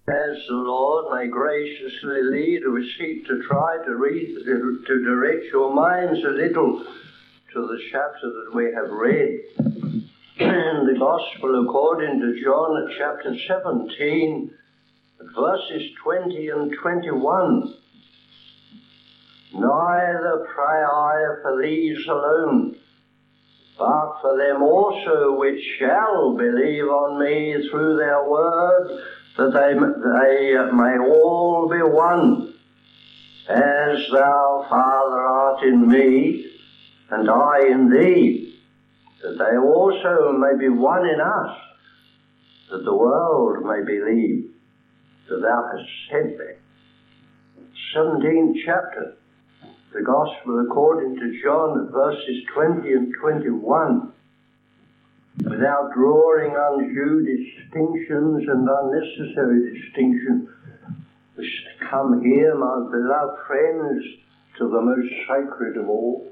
As the Lord may graciously lead, we seek to try to direct your minds a little to the chapter that we have read. In the Gospel according to John at chapter 17, at verses 20 and 21. Neither pray I for these alone, but for them also which shall believe on me through their word, that they may all be one, as thou, Father, art in me, and I in thee, that they also may be one in us, that the world may believe that thou hast sent me. 17th chapter, the Gospel according to John, at verses 20 and 21. Without drawing undue distinctions and unnecessary distinctions, we come here, my beloved friends, to the most sacred of all,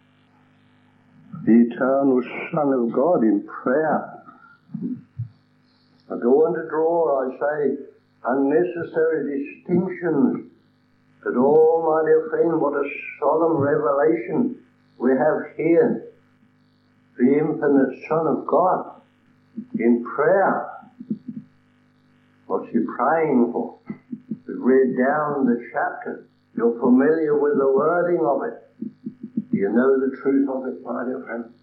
the eternal Son of God in prayer. I go on to draw, I say, unnecessary distinctions, but oh, my dear friend, what a solemn revelation we have here. The infinite Son of God in prayer. What's he praying for? We read down the chapter. You're familiar with the wording of it. Do you know the truth of it, my dear friend?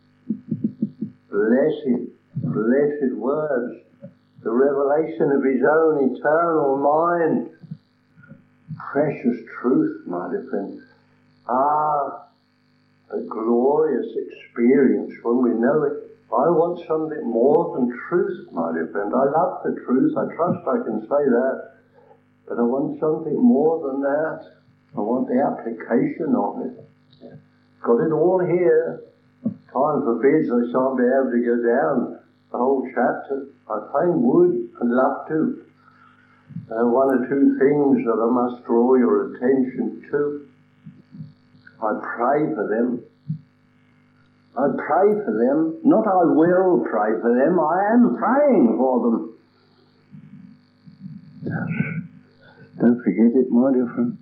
Blessed words. The revelation of his own eternal mind. Precious truth, my dear friend. A glorious experience when we know it. I want something more than truth, my dear friend. I love the truth. I trust I can say that. But I want something more than that. I want the application of it. Got it all here. Time forbids I shan't be able to go down the whole chapter. I fain would and love to. One or two things that I must draw your attention to. I pray for them. I pray for them. Not I will pray for them. I am praying for them. Yes. Don't forget it, my dear friend.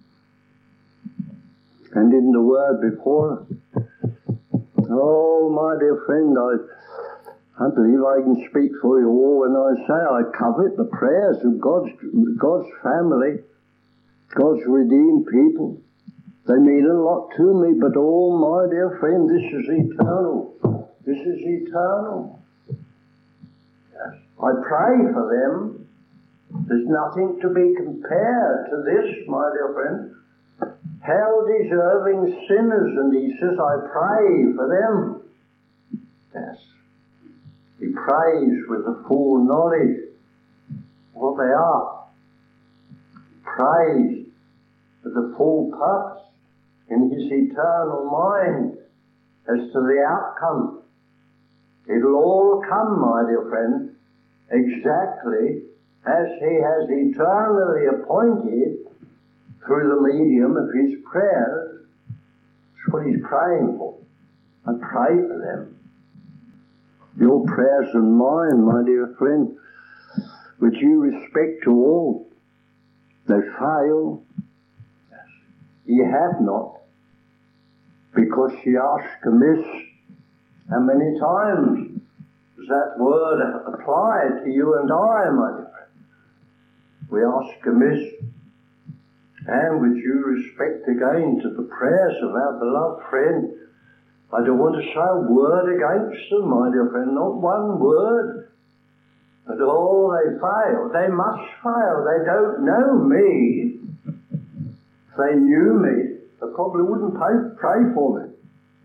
And in the word before us. Oh, my dear friend, I believe I can speak for you all when I say I covet the prayers of God's family, God's redeemed people. They mean a lot to me, but oh, my dear friend, this is eternal. This is eternal. Yes. I pray for them. There's nothing to be compared to this, my dear friend. Hell-deserving sinners, and he says, I pray for them. Yes. He prays with the full knowledge of what they are. Prays with the full purpose in his eternal mind as to the outcome. It'll all come, my dear friend, exactly as he has eternally appointed through the medium of his prayers. That's what he's praying for. I pray for them. Your prayers and mine, my dear friend, with due respect to all, they fail. Ye have not, because ye ask amiss. How many times does that word apply to you and I, my dear friend? We ask amiss, and with due respect again to the prayers of our beloved friend. I don't want to say a word against them, my dear friend, not one word. But oh, they fail. They must fail. They don't know me. If they knew me, they probably wouldn't pray for me.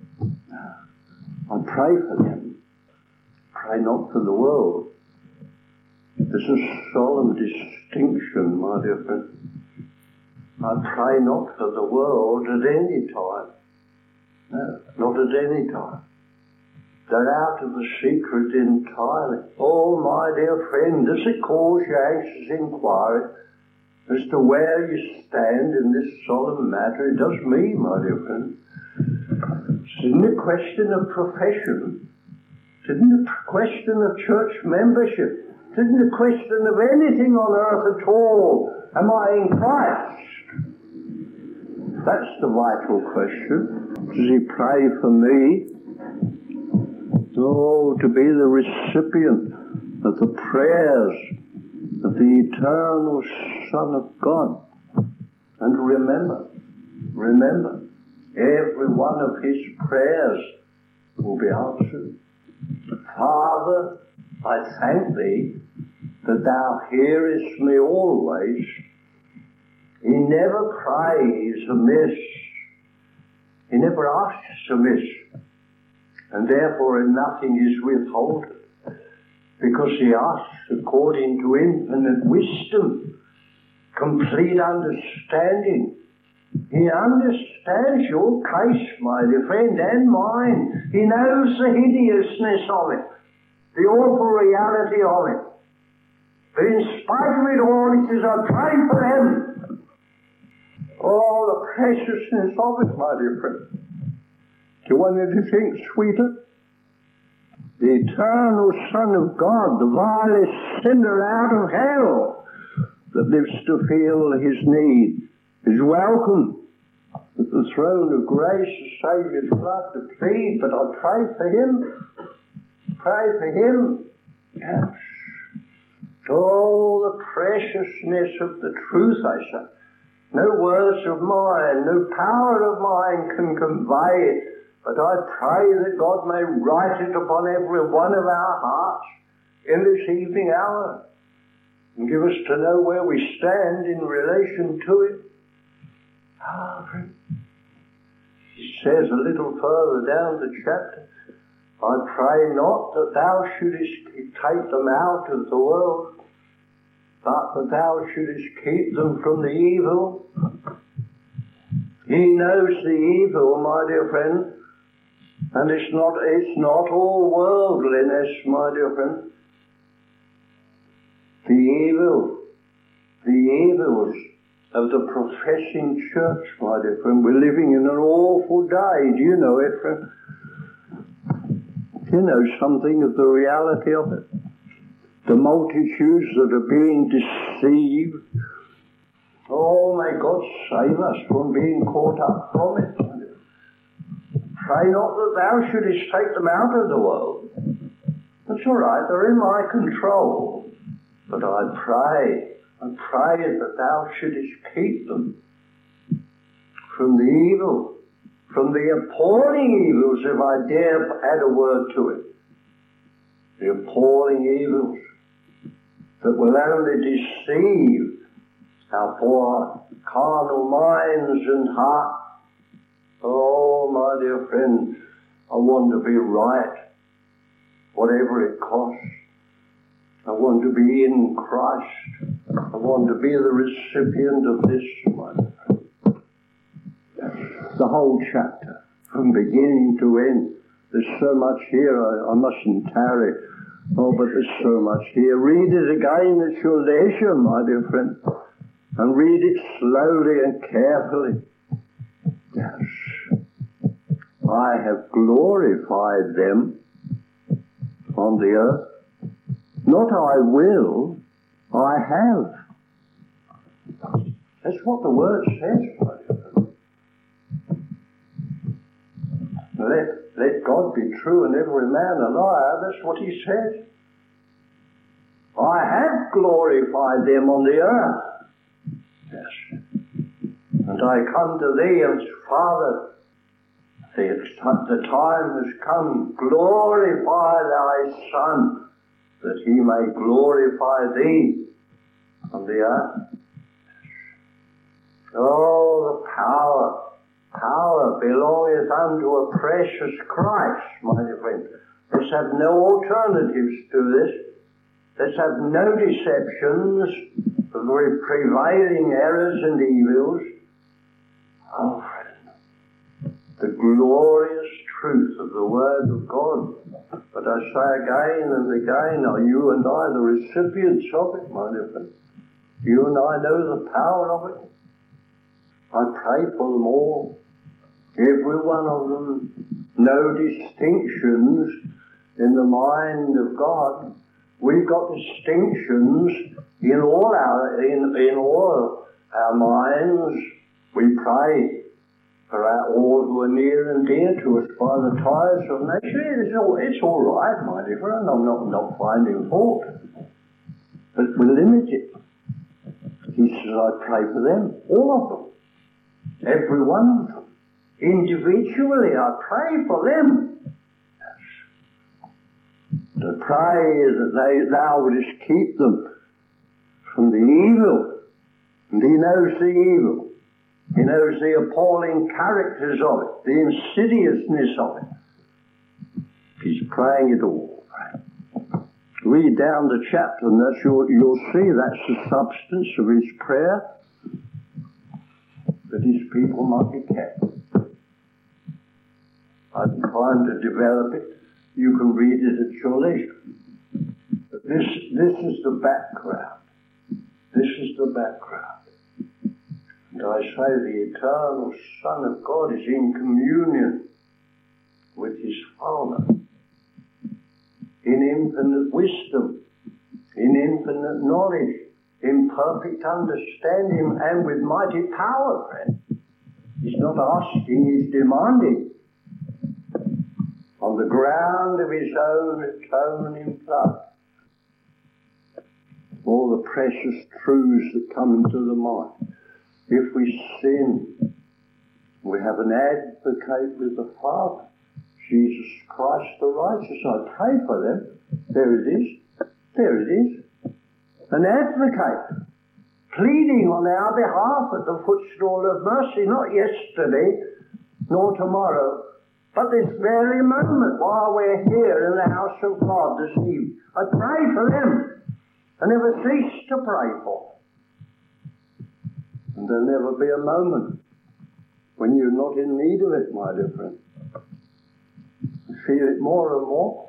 I pray for them. Pray not for the world. There's a solemn distinction, my dear friend. I pray not for the world at any time. No, not at any time. They're out of the secret entirely. Oh, my dear friend, does it cause you anxious inquiry as to where you stand in this solemn matter? It does me, my dear friend. It isn't a question of profession. It isn't a question of church membership. It isn't a question of anything on earth at all. Am I in Christ? That's the vital question. Does he pray for me? Oh, to be the recipient of the prayers of the eternal Son of God. And remember, every one of his prayers will be answered. Father, I thank thee that thou hearest me always. He never prays amiss. He never asks amiss. And therefore nothing is withholden, because he asks according to infinite wisdom, complete understanding. He understands your case, my dear friend, and mine. He knows the hideousness of it, the awful reality of it. But in spite of it all, he says, I pray for them. Oh, the preciousness of it, my dear friend. Do you want anything sweeter? The eternal Son of God, the vilest sinner out of hell, that lives to feel his need, is welcome at the throne of grace, the Saviour's blood to plead. But I pray for him. Pray for him. Yes. Oh, the preciousness of the truth, I say. No words of mine, no power of mine can convey it. But I pray that God may write it upon every one of our hearts in this evening hour and give us to know where we stand in relation to it. He says a little further down the chapter, I pray not that thou shouldest take them out of the world, but that thou shouldest keep them from the evil. He knows the evil, my dear friend, and it's not all worldliness, my dear friend. The evils of the professing church, my dear friend. We're living in an awful day. Do you know it, friend? Do you know something of the reality of it? The multitudes that are being deceived. Oh, may God save us from being caught up from it. Pray not that thou shouldest take them out of the world. That's all right, they're in my control. But I pray that thou shouldest keep them from the evil, from the appalling evils, if I dare add a word to it. The appalling evils that will only deceive our poor carnal minds and hearts. Oh, my dear friend, I want to be right, whatever it costs. I want to be in Christ. I want to be the recipient of this one. The whole chapter, from beginning to end. There's so much here, I mustn't tarry. Oh, but there's so much here. Read it again at your leisure, my dear friend. And read it slowly and carefully. Yes. I have glorified them on the earth. Not I will, I have. That's what the word says. Let God be true and every man a liar. That's what he says. I have glorified them on the earth. Yes. And I come to thee as Father. The time has come. Glorify thy Son, that he may glorify thee on the earth. Oh, the power belongeth unto a precious Christ, my dear friend. Let's have no alternatives to this. Let's have no deceptions of the prevailing errors and evils. Oh, friend, the glorious truth of the Word of God. But I say again and again, are you and I the recipients of it, my dear friend? You and I know the power of it. I pray for them all, every one of them. No distinctions in the mind of God. We've got distinctions in all our minds. We pray for all who are near and dear to us by the ties of nature. It's all right, my dear friend. I'm not finding fault. But we limit it. He says, I pray for them, all of them, every one of them. Individually, I pray for them. To pray that thou wouldest keep them from the evil. And he knows the evil. He knows the appalling characters of it, the insidiousness of it. He's praying it all. Read down the chapter and you'll see that's the substance of his prayer, that his people might be kept. I haven't time to develop it. You can read it at your leisure. But this is the background. This is the background. And I say the eternal Son of God is in communion with his Father, in infinite wisdom, in infinite knowledge, in perfect understanding, and with mighty power, friend. He's not asking, he's demanding. On the ground of his own atoning blood. All the precious truths that come into the mind. If we sin, we have an advocate with the Father, Jesus Christ the righteous. I pray for them. There it is. There it is. An advocate, pleading on our behalf at the footstool of mercy, not yesterday, nor tomorrow, but this very moment while we're here in the house of God this evening. I pray for them. I never cease to pray for them. And there'll never be a moment when you're not in need of it, my dear friend. You feel it more and more.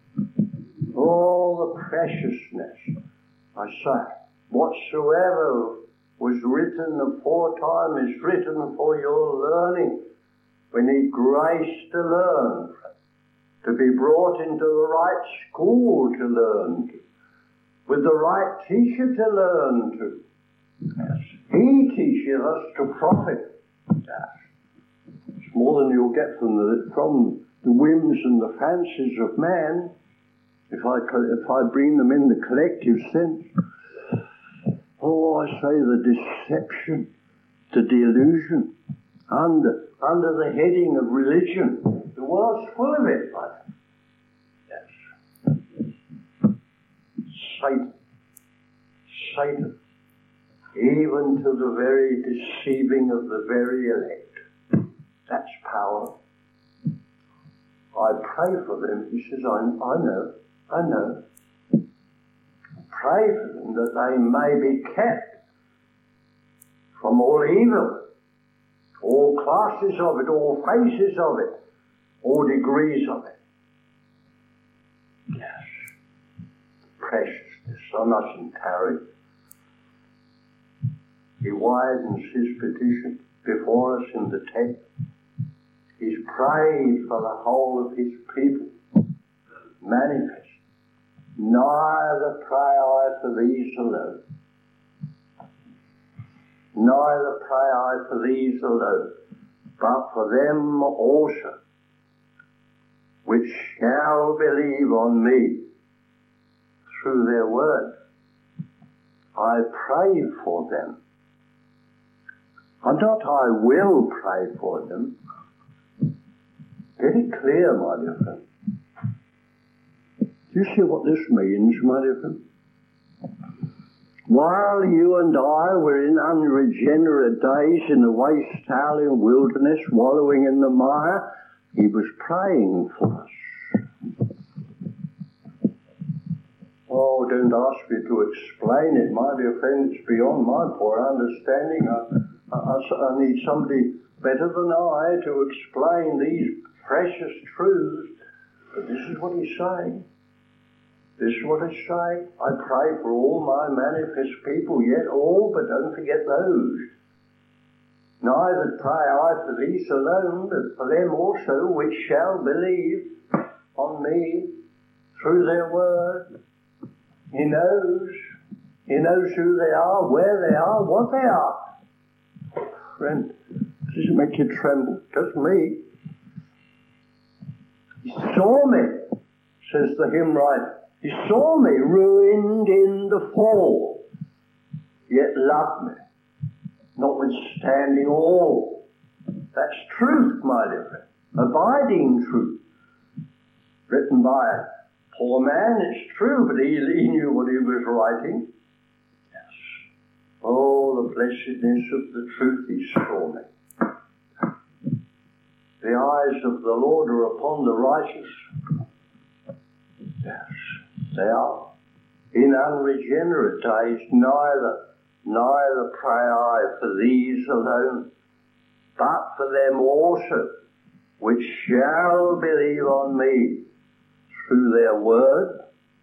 All the preciousness, I say, whatsoever was written aforetime is written for your learning. We need grace to learn, to be brought into the right school to learn to, with the right teacher to learn to. Yes. He teaches us to profit. Yes. It's more than you'll get from the whims and the fancies of man, if I bring them in the collective sense. Oh, I say the deception, the delusion, under the heading of religion. The world's full of it, brother. Yes. Satan, even to the very deceiving of the very elect. That's power. I pray for them. He says, I know. Pray for them that they may be kept from all evil. All classes of it, all phases of it, all degrees of it. Yes. Preciousness, I mustn't tarry. He widens his petition before us in the text. He's prayed for the whole of his people. Manifest. Neither pray I for these alone. Neither pray I for these alone, but for them also, which shall believe on me through their word. I pray for them. And not I will pray for them. Get it clear, my dear friend. Do you see what this means, my dear friend? While you and I were in unregenerate days in the waste howling wilderness, wallowing in the mire, he was praying for us. Oh, don't ask me to explain it, my dear friend. It's beyond my poor understanding. I need somebody better than I to explain these precious truths. But this is what he's saying. This is what I say. I pray for all my manifest people, yet all, but don't forget those. Neither pray I for these alone, but for them also which shall believe on me through their word. He knows. He knows who they are, where they are, what they are. Friend, does it make you tremble? Just me. He saw me, says the hymn writer. He saw me ruined in the fall, yet loved me, notwithstanding all. That's truth, my dear friend. Abiding truth. Written by a poor man, it's true, but he knew what he was writing. Yes. Oh, the blessedness of the truth he saw me. The eyes of the Lord are upon the righteous. Yes, they are. In unregenerate days, neither pray I for these alone, but for them also, which shall believe on me through their word.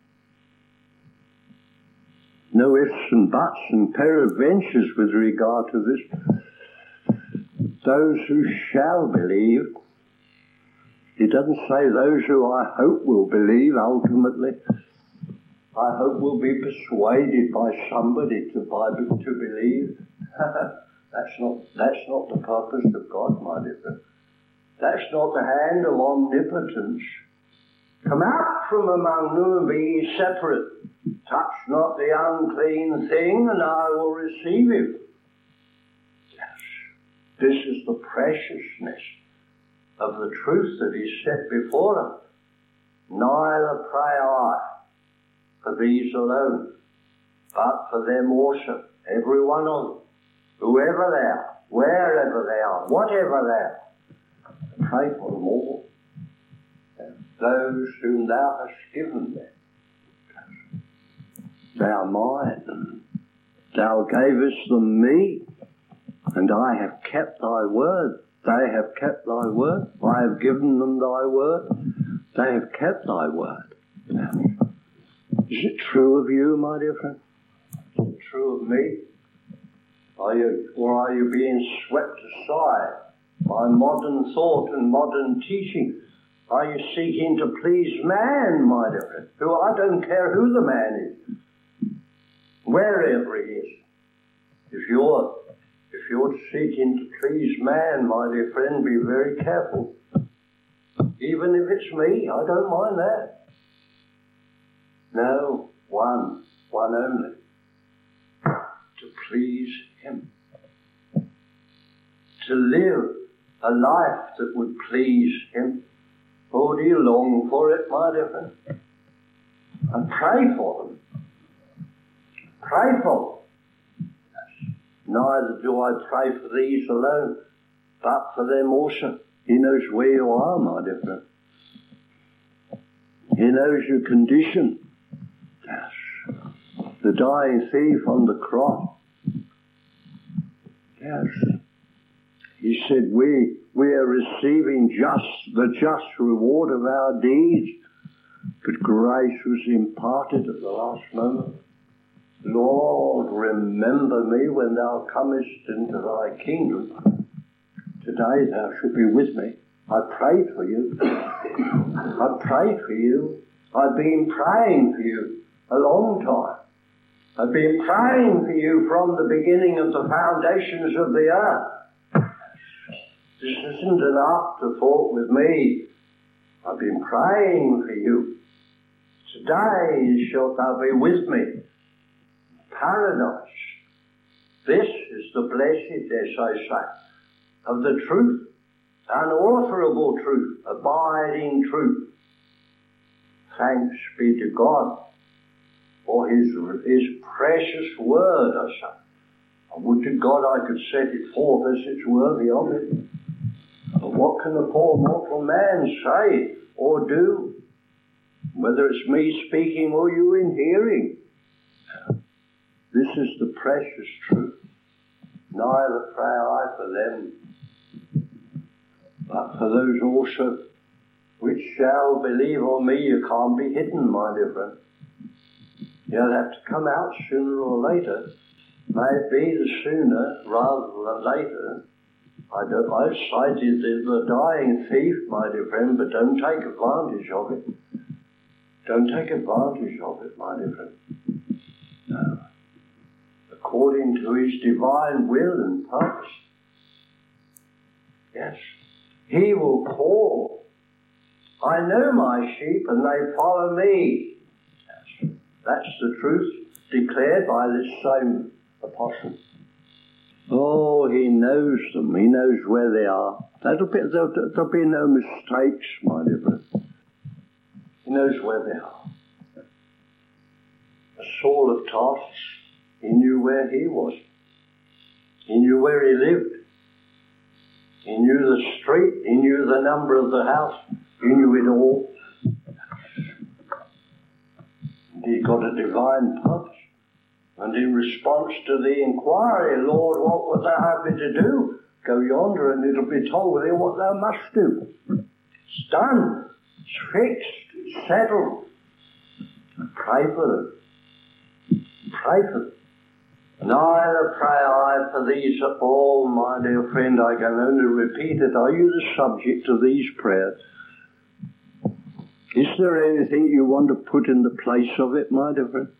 No ifs and buts and peradventures with regard to this. Those who shall believe. He doesn't say those who I hope will believe ultimately. I hope will be persuaded by somebody to believe. That's not the purpose of God, my dear friend. That's not the hand of omnipotence. Come out from among them and be ye separate. Touch not the unclean thing, and I will receive you. Yes, this is the preciousness of the truth that is set before us. Neither pray I for these alone, but for them also, every one of them, whoever they are, wherever they are, whatever they are. Pray for them all. Those whom thou hast given me. They are mine. Thou gavest them me, and I have kept thy word. They have kept thy word. I have given them thy word. They have kept thy word. Is it true of you, my dear friend? Is it true of me? Are you being swept aside by modern thought and modern teaching? Are you seeking to please man, my dear friend? Who I don't care who the man is, wherever he is. If you're seeking to please man, my dear friend, be very careful. Even if it's me, I don't mind that. No, one only. To please him. To live a life that would please him. Oh, do you long for it, my dear friend? And pray for them. Pray for them. Yes. Neither do I pray for these alone, but for them also. He knows where you are, my dear friend. He knows your condition. Yes. The dying thief on the cross. Yes. He said, we are receiving the just reward of our deeds, but grace was imparted at the last moment. Lord, remember me when thou comest into thy kingdom. Today thou shalt be with me. I prayed for you. I prayed for you. I've been praying for you a long time. I've been praying for you from the beginning of the foundations of the earth. This isn't an afterthought with me. I've been praying for you. Today shalt thou be with me. Paradise. This is the blessedness, I say, of the truth, unalterable truth, abiding truth. Thanks be to God for his precious word, I say. I would to God I could set it forth as it's worthy of it. But what can a poor mortal man say or do, whether it's me speaking or you in hearing? This is the precious truth. Neither pray I for them, but for those also which shall believe on me. You can't be hidden, my dear friend. You'll have to come out sooner or later. May it be the sooner rather than later. I cited the dying thief, my dear friend, but don't take advantage of it. Don't take advantage of it, my dear friend. No. According to his divine will and purpose. Yes. He will call. I know my sheep and they follow me. Yes. That's the truth declared by this same apostle. Oh, he knows them. He knows where they are. There'll be no mistakes, my dear friend. He knows where they are. Saul of Tarsus, he knew where he was. He knew where he lived. He knew the street. He knew the number of the house. He knew it all. And he got a divine purpose. And in response to the inquiry, Lord, what would thou have me to do? Go yonder and it'll be told thee what thou must do. It's done. It's fixed. It's settled. Pray for them. Pray for them. Neither pray I for these at all, my dear friend. I can only repeat it. Are you the subject of these prayers? Is there anything you want to put in the place of it, my dear friend?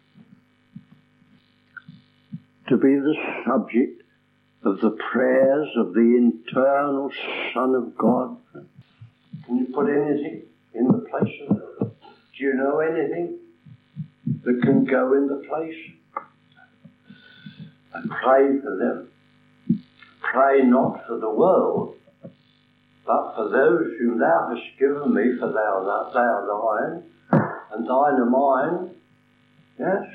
To be the subject of the prayers of the eternal Son of God. Can you put anything in the place of it? Do you know anything that can go in the place? And pray for them. Pray not for the world, but for those whom thou hast given me, for they are thine, and thine are mine. Yes.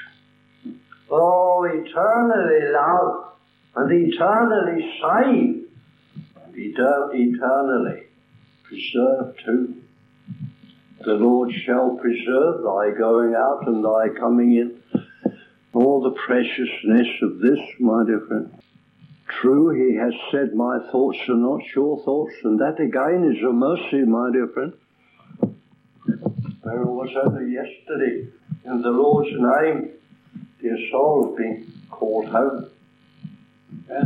Oh, eternally loved, and eternally saved, and eternally preserved too. The Lord shall preserve thy going out and thy coming in. All the preciousness of this, my dear friend. True, he has said, my thoughts are not your thoughts, and that again is a mercy, my dear friend. There it was only yesterday, in the Lord's name, dear soul has been called home. Yes.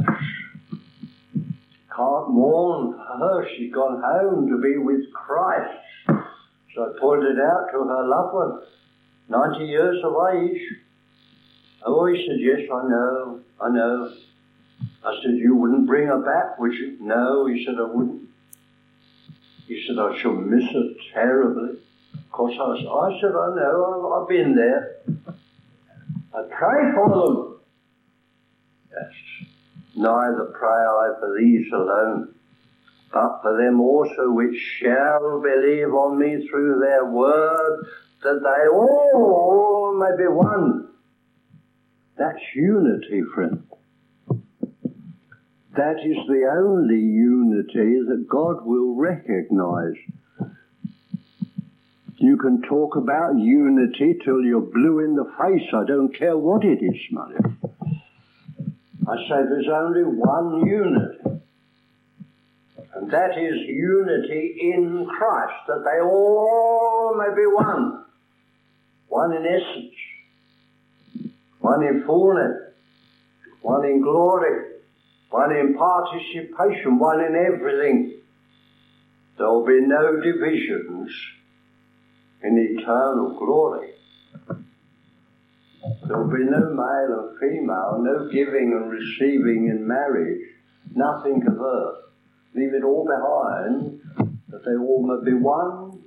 Can't mourn for her. She's gone home to be with Christ. So I pointed out to her loved one, 90 years of age. Oh, he said, yes, I know. I said, you wouldn't bring her back, would you? No, he said, I wouldn't. He said, I shall miss her terribly. Of course, I said, I know, I've been there. I pray for them. Yes. Neither pray I for these alone, but for them also which shall believe on me through their word, that they all may be one. That's unity, friend. That is the only unity that God will recognize. You can talk about unity till you're blue in the face. I don't care what it is, mother. I say there's only one unity. And that is unity in Christ, that they all may be one. One in essence. One in fullness, one in glory, one in participation, one in everything. There will be no divisions in eternal glory. There will be no male and female, no giving and receiving in marriage, nothing of earth. Leave it all behind, that they all may be one.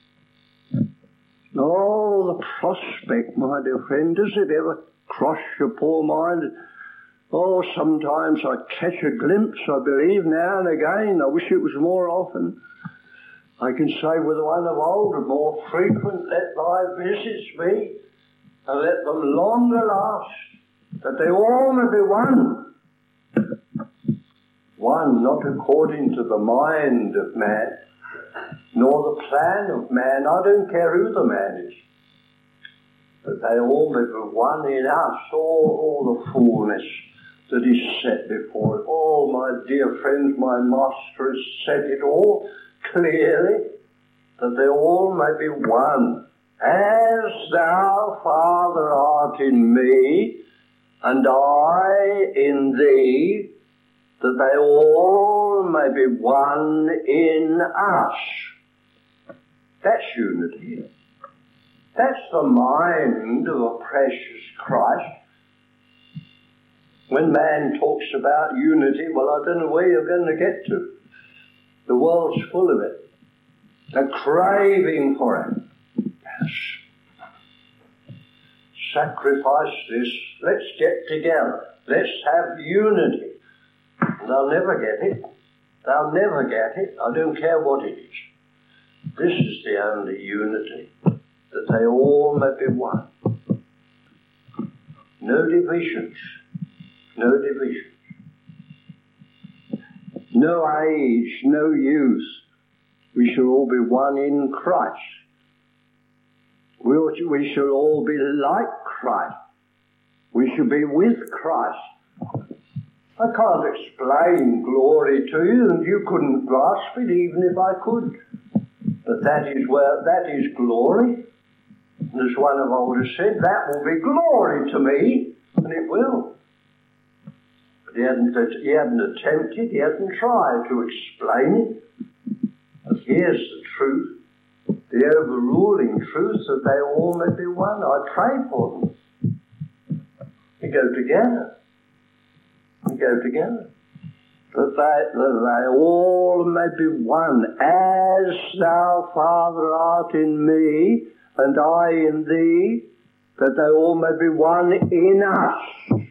Oh, the prospect, my dear friend, does it ever cross your poor mind? Oh, sometimes I catch a glimpse, I believe, now and again. I wish it was more often. I can say with one of old, more frequent, let thy visits be, and let them longer last, that they all may be one. One, not according to the mind of man, nor the plan of man. I don't care who the man is. But they all may be one in us, all the fullness that is set before it. Oh, my dear friends, my Master has said it all clearly, that they all may be one. As thou, Father, art in me, and I in thee, that they all may be one in us. That's unity. That's the mind of a precious Christ. When man talks about unity, well, I don't know where you're going to get to. The world's full of it. A craving for it. Yes. Sacrifice this. Let's get together. Let's have unity. And they'll never get it. They'll never get it. I don't care what it is. This is the only unity, that they all may be one. No divisions. No divisions. No age, no youth. We shall all be one in Christ. We shall all be like Christ. We shall be with Christ. I can't explain glory to you, and you couldn't grasp it even if I could. But that is glory. As one of old has said, that will be glory to me, and it will. But he hadn't attempted, he hadn't tried to explain it. But here's the truth, the overruling truth, that they all may be one. I pray for them. We go together. We go together. That they all may be one, as thou, Father, art in me, and I in thee, that they all may be one in us.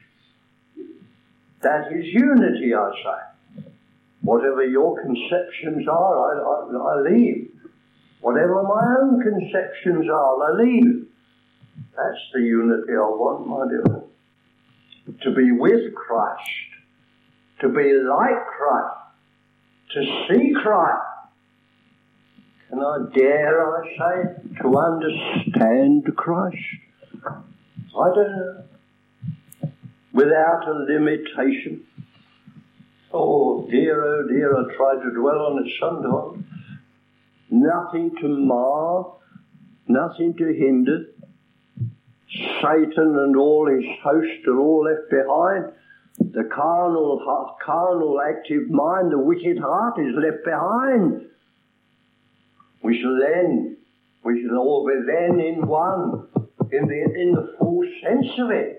That is unity, I say. Whatever your conceptions are, I leave. Whatever my own conceptions are, I leave. That's the unity I want, my dear friend. To be with Christ. To be like Christ, to see Christ. Can I dare, I say, to understand Christ? I don't know. Without a limitation. Oh dear, I try to dwell on it sometimes. Nothing to mar, nothing to hinder. Satan and all his host are all left behind. The carnal active mind, the wicked heart is left behind. We shall all be then in one, in the full sense of it.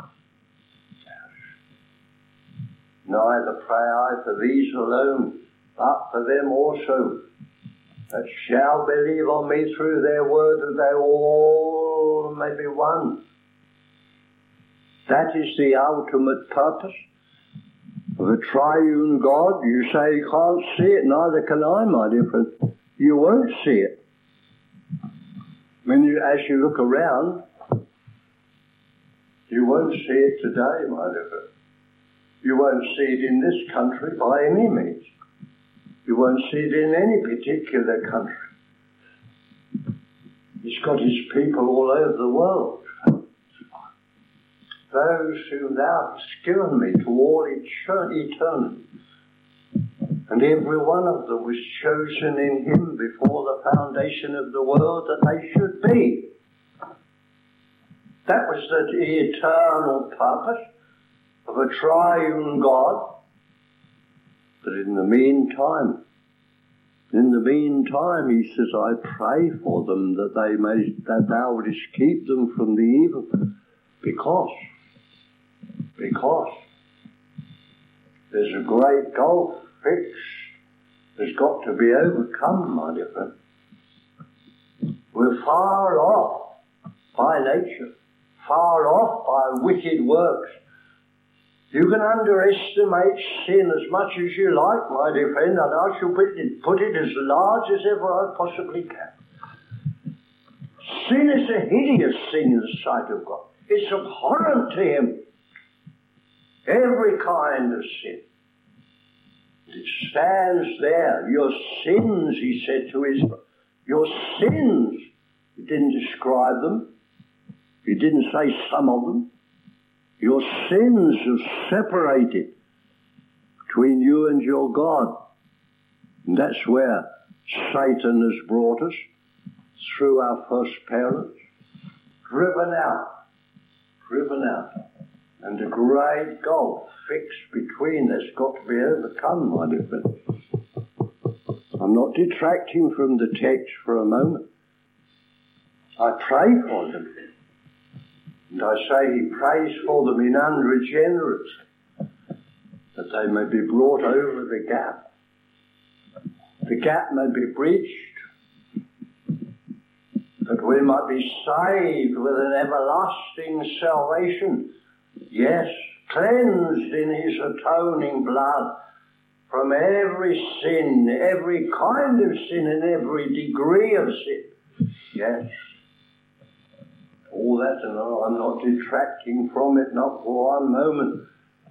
Neither pray I for these alone, but for them also, that shall believe on me through their word, that they all may be one. That is the ultimate purpose of a triune God. You say you can't see it, neither can I, my dear friend. You won't see it. As you look around, you won't see it today, my dear friend. You won't see it in this country by any means. You won't see it in any particular country. He's got his people all over the world. Those whom thou hast given me to all eternity. And every one of them was chosen in him before the foundation of the world that they should be. That was the eternal purpose of a triune God. But in the meantime, he says, I pray for them that thou wouldest keep them from the evil. Because there's a great gulf fixed. There's got to be overcome, my dear friend. We're far off by nature, far off by wicked works. You can underestimate sin as much as you like, my dear friend, and I shall put it as large as ever I possibly can. Sin is a hideous thing in the sight of God. It's abhorrent to him. Every kind of sin. It stands there. Your sins, he said to Israel. Your sins. He didn't describe them. He didn't say some of them. Your sins have separated between you and your God. And that's where Satan has brought us through our first parents. Driven out. And a great gulf fixed between that's got to be overcome, my dear friend. I'm not detracting from the text for a moment. I pray for them. And I say he prays for them in unregeneracy, that they may be brought over the gap. The gap may be bridged, that we might be saved with an everlasting salvation. Yes, cleansed in his atoning blood from every sin, every kind of sin and every degree of sin. Yes. All that, and I'm not detracting from it, not for one moment.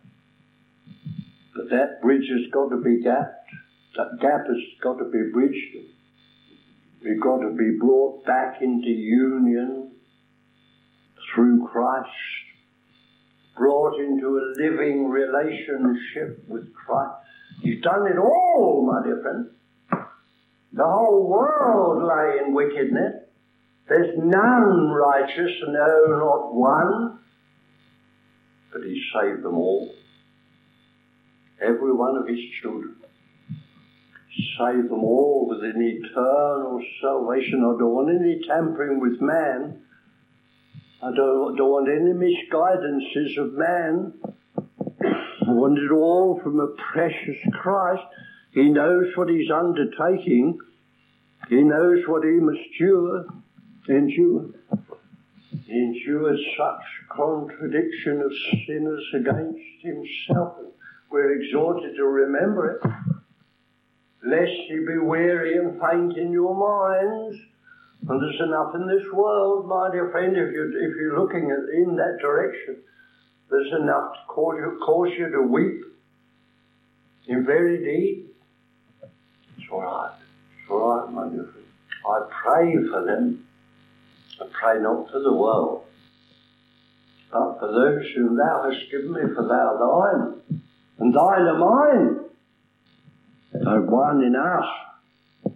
But that bridge has got to be gapped. That gap has got to be bridged. We've got to be brought back into union through Christ, brought into a living relationship with Christ. He's done it all, my dear friend. The whole world lay in wickedness. There's none righteous, no, not one. But he saved them all. Every one of his children. Save them all with an eternal salvation. I don't want any tampering with man. I don't want any misguidances of man. I want it all from a precious Christ. He knows what he's undertaking. He knows what he must endure. He endured such contradiction of sinners against himself. We're exhorted to remember it. Lest you be weary and faint in your minds. And there's enough in this world, my dear friend, if you're looking in that direction, there's enough to cause you to weep. In very deed. It's all right. It's all right, my dear friend. I pray for them. I pray not for the world, but for those whom thou hast given me, for thou art thine, and thine are mine. Thou one in us.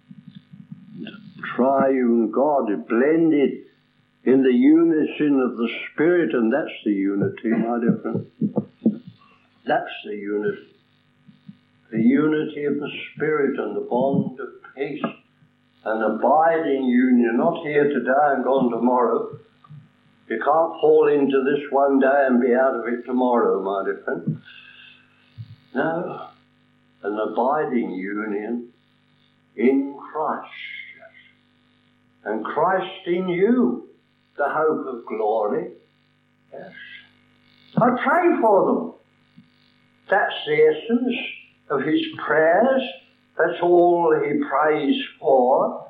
Triune God, blended in the unison of the Spirit, and that's the unity, my dear friend. That's the unity. The unity of the Spirit and the bond of peace. An abiding union, not here today and gone tomorrow. You can't fall into this one day and be out of it tomorrow, my dear friend. No, an abiding union in Christ. And Christ in you, the hope of glory. Yes. I pray for them. That's the essence of his prayers. That's all he prays for.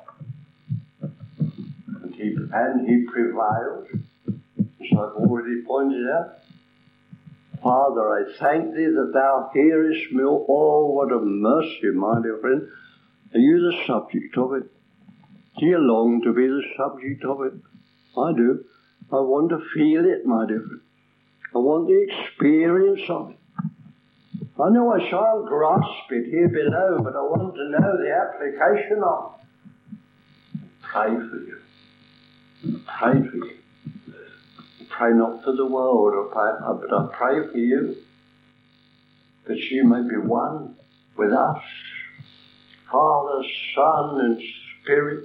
And he prevails, as I've already pointed out. Father, I thank thee that thou hearest me. Oh, what a mercy, my dear friend. Are you the subject of it? Do you long to be the subject of it? I do. I want to feel it, my dear friend. I want the experience of it. I know I shan't grasp it here below, but I want to know the application of it. Pray for you. Pray for you. Pray not for the world, but I pray for you, that you may be one with us, Father, Son, and Spirit.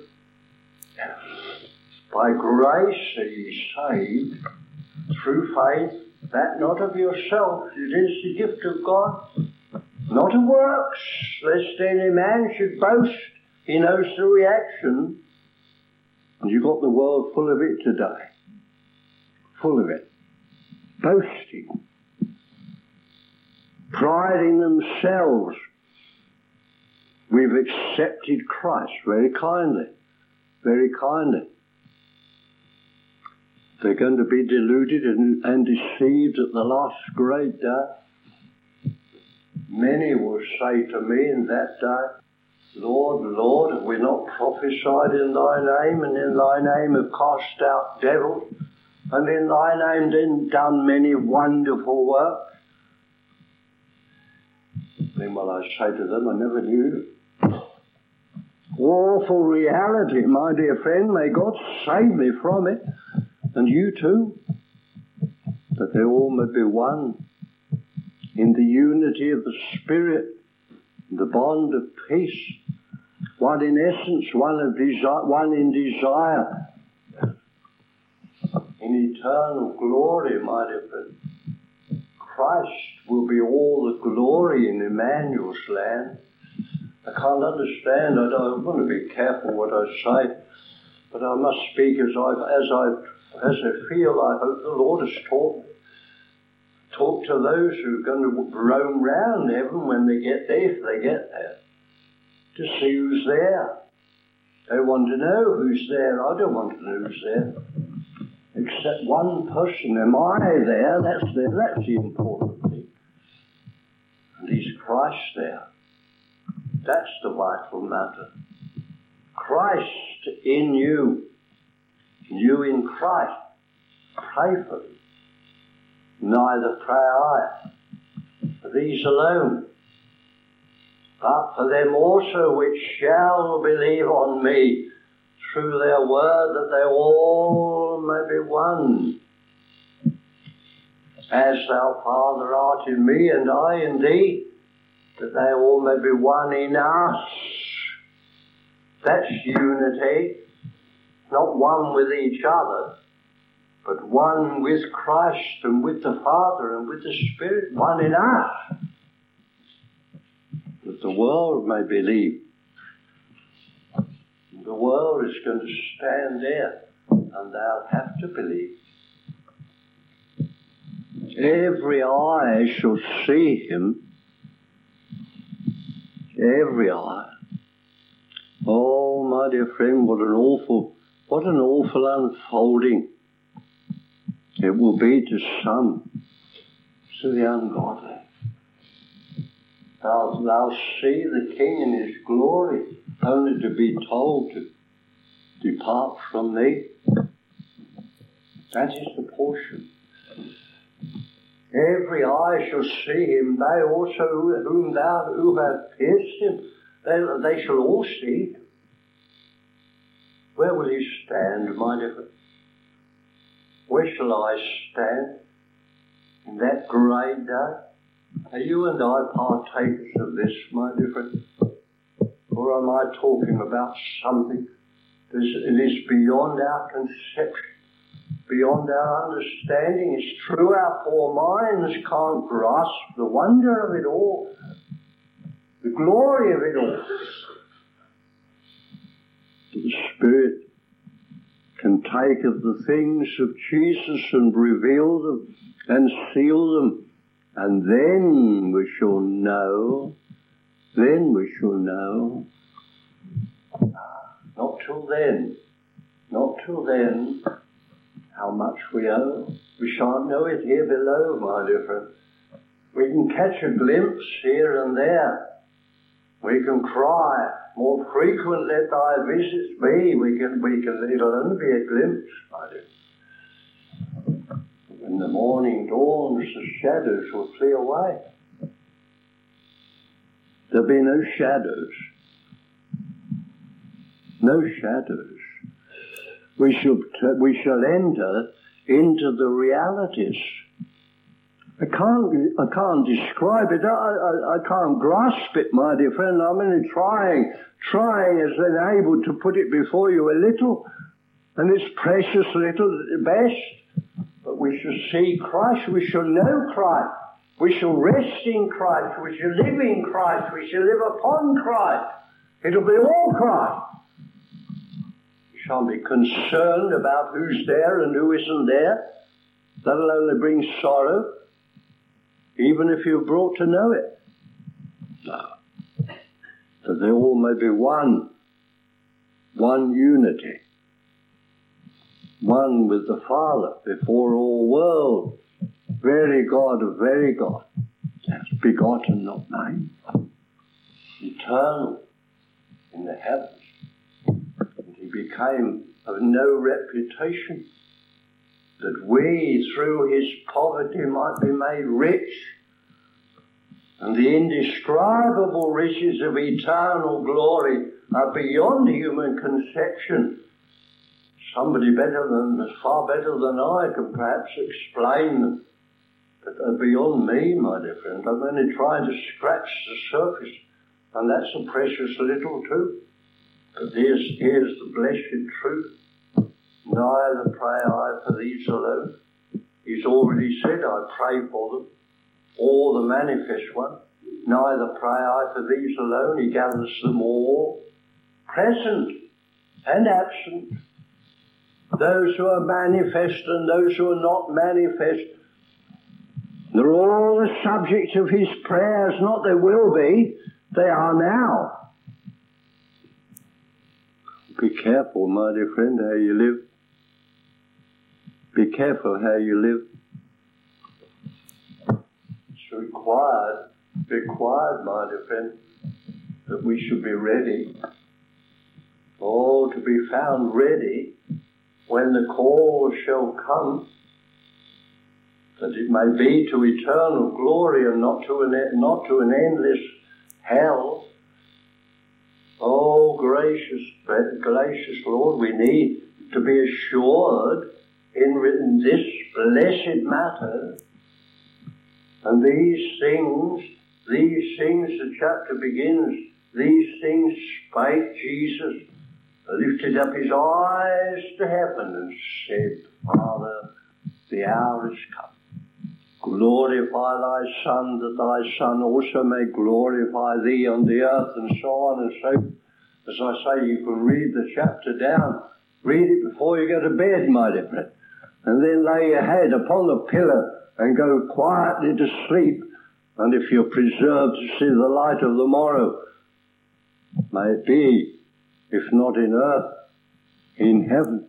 By grace are ye saved, through faith, that not of yourself, it is the gift of God, not of works, lest any man should boast. He knows the reaction. And you've got the world full of it today. Full of it. Boasting. Priding themselves. We've accepted Christ very kindly. Very kindly. They're going to be deluded and deceived at the last great day. Many will say to me in that day, Lord, Lord, have we not prophesied in thy name, and in thy name have cast out devils, and in thy name done many wonderful works? Then will I say to them, I never knew you. Awful reality, my dear friend. May God save me from it, and you too, that they all may be one in the unity of the Spirit, the bond of peace, one in essence, one in desire, eternal glory, my dear friend. Christ will be all the glory in Emmanuel's land. I can't understand. I want to be careful what I say, but I must speak as I feel. I hope the Lord has taught me. Talk to those who are going to roam round heaven when they get there, if they get there, to see who's there. They want to know who's there. I don't want to know who's there. Except one person. Am I there? That's the important thing. And is Christ there? That's the vital matter. Christ in you. You in Christ. Pray for them. Neither pray I for these alone, but for them also which shall believe on me through their word, that they all may be one. As thou, Father, art in me and I in thee, that they all may be one in us. That's unity, not one with each other, but one with Christ and with the Father and with the Spirit, one in us, that the world may believe. The world is going to stand there, and they'll have to believe. Every eye shall see him. Every eye. Oh, my dear friend, what an awful unfolding it will be to some, to the ungodly. They'll see the King in his glory, only to be told to depart from thee. That is the portion. Every eye shall see him, they also who have pierced him, they shall all see him. Where will he stand, my dear friend? Where shall I stand in that great day? Are you and I partakers of this, my dear friend? Or am I talking about something that is beyond our conception, beyond our understanding? It's true, our poor minds can't grasp the wonder of it all, the glory of it all. The Spirit can take of the things of Jesus and reveal them and seal them, and then we shall know. Then we shall know. Not till then, how much we owe. We shan't know it here below, my dear friend. We can catch a glimpse here and there. We can cry, more frequent let thy visits be. It'll only be a glimpse, my dear. When the morning dawns, the shadows will flee away. There'll be no shadows. No shadows. We shall enter into the realities. I can't describe it. I can't grasp it, my dear friend. I'm only trying as unable to put it before you a little, and it's precious little at the best. But we shall see Christ. We shall know Christ. We shall rest in Christ. We shall live in Christ. We shall live upon Christ. It'll be all Christ. We shan't be concerned about who's there and who isn't there. That'll only bring sorrow, even if you're brought to know it. No. That they all may be one unity, one with the Father before all world, very God of very God. That's begotten, not made. Eternal in the heavens. And he became of no reputation, that we through his poverty might be made rich, and the indescribable riches of eternal glory are beyond human conception. Somebody far better than I can perhaps explain them, but they're beyond me, my dear friend. I'm only trying to scratch the surface, and that's a precious little too. But here's the blessed truth. Neither pray I for these alone. He's already said, I pray for them, or the manifest one. Neither pray I for these alone. He gathers them all, present and absent. Those who are manifest and those who are not manifest. They're all the subject of his prayers, not they will be, they are now. Be careful, my dear friend, how you live. Be careful how you live. It's required, my dear friend, that we should be ready. Oh, to be found ready when the call shall come, that it may be to eternal glory and not to an endless hell. Oh, gracious Lord, we need to be assured in this blessed matter. And these things, the chapter begins, these things spake Jesus, lifted up his eyes to heaven and said, Father, the hour is come. Glorify thy Son, that thy Son also may glorify thee on the earth, and so on and so. As I say, you can read the chapter down. Read it before you go to bed, my dear friend. And then lay your head upon the pillow and go quietly to sleep. And if you're preserved to see the light of the morrow, may it be, if not in earth, in heaven,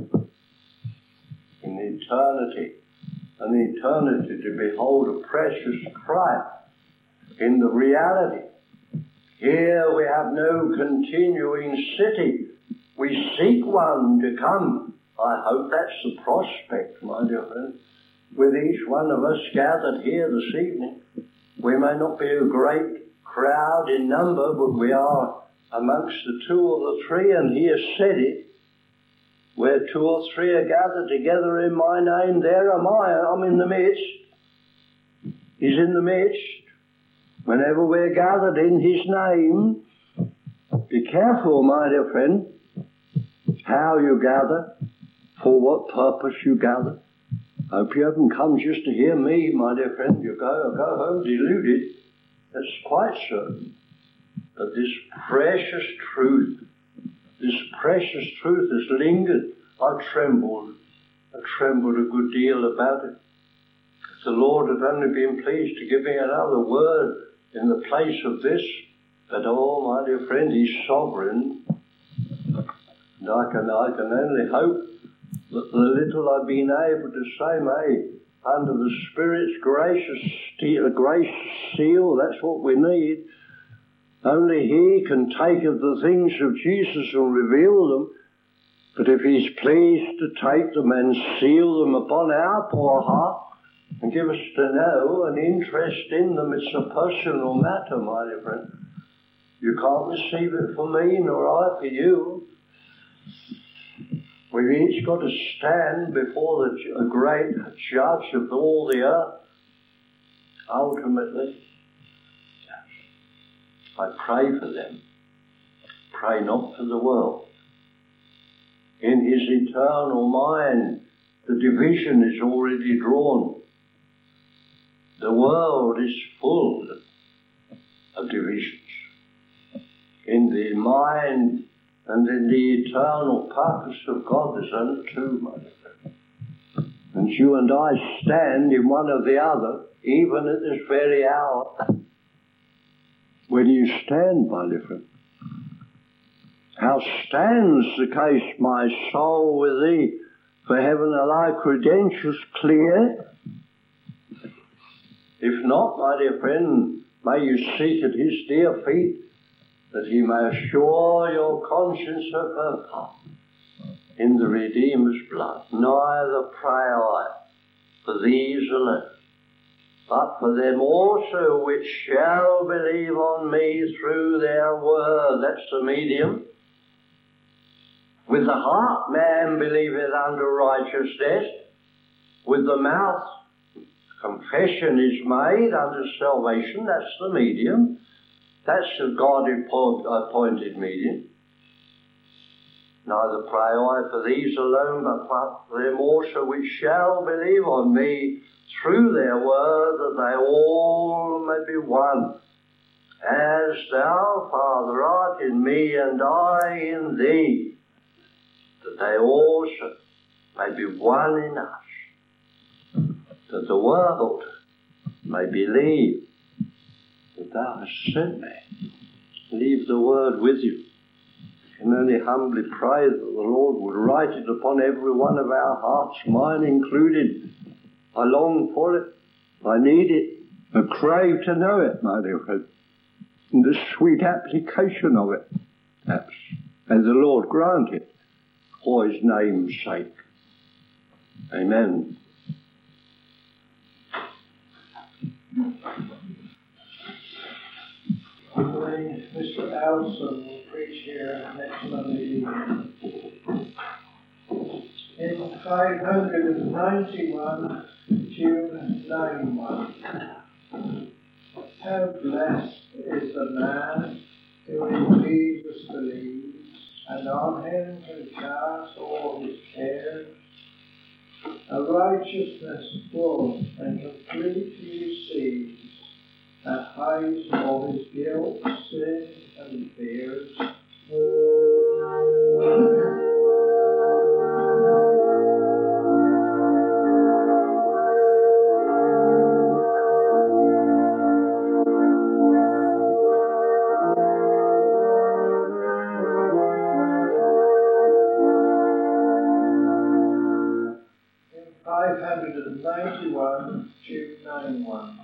in eternity. An eternity to behold a precious Christ in the reality. Here we have no continuing city. We seek one to come. I hope that's the prospect, my dear friend. With each one of us gathered here this evening, we may not be a great crowd in number, but we are amongst the two or the three, and he has said it. Where two or three are gathered together in my name, there am I. I'm in the midst. He's in the midst. Whenever we're gathered in his name, be careful, my dear friend, how you gather, for what purpose you gather. I hope you haven't come just to hear me, my dear friend. You go home deluded. That's quite certain. But this precious truth has lingered. I trembled a good deal about it. If the Lord had only been pleased to give me another word in the place of this, but oh, my dear friend, he's sovereign. And I can only hope that the little I've been able to say may, under the Spirit's grace seal, that's what we need. Only he can take of the things of Jesus and reveal them. But if he's pleased to take them and seal them upon our poor heart and give us to know an interest in them, it's a personal matter, my dear friend. You can't receive it for me, nor I for you. We've each got to stand before a great judge of all the earth. Ultimately, I pray for them. Pray not for the world. In his eternal mind, the division is already drawn. The world is full of divisions. In the mind and in the eternal purpose of God, there's only two, my friend. And you and I stand in one or the other, even at this very hour. Where do you stand, my dear friend? How stands the case, my soul, with thee? For heaven are thy credentials clear? If not, my dear friend, may you seek at his dear feet, that he may assure your conscience of her part in the Redeemer's blood. Neither pray I for these alone, but for them also which shall believe on me through their word. That's the medium. With the heart man believeth unto righteousness, with the mouth confession is made unto salvation. That's the medium. That's the God-appointed medium. Neither pray I for these alone, but for them also which shall believe on me through their word, that they all may be one. As thou, Father, art in me, and I in thee, that they also may be one in us, that the world may believe that thou hast sent me. Leave the word with you. I can only humbly pray that the Lord would write it upon every one of our hearts, mine included. I long for it. I need it. I crave to know it, my dear friend. And the sweet application of it, perhaps, as the Lord grant it, for his name's sake. Amen. Mr. Allison will preach here next Monday evening. In 591, June 91. How blessed is the man who in Jesus believes, and on him can cast all his cares. A righteousness full and complete he receives, that hides all his guilt, sin, and fears. In 591, June 91.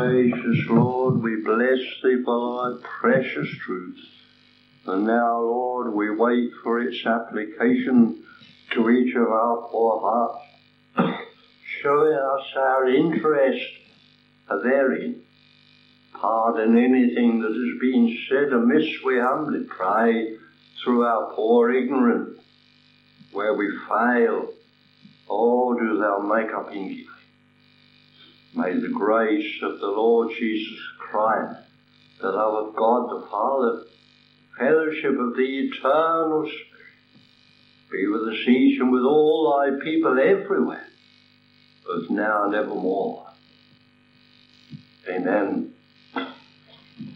Gracious Lord, we bless thee for thy precious truth. And now, Lord, we wait for its application to each of our poor hearts, showing us our interest therein. Pardon anything that has been said amiss, we humbly pray, through our poor ignorance. Where we fail, oh, do thou make up in giving. May the grace of the Lord Jesus Christ, the love of God the Father, fellowship of the eternal Spirit, be with us each and with all thy people everywhere, both now and evermore. Amen.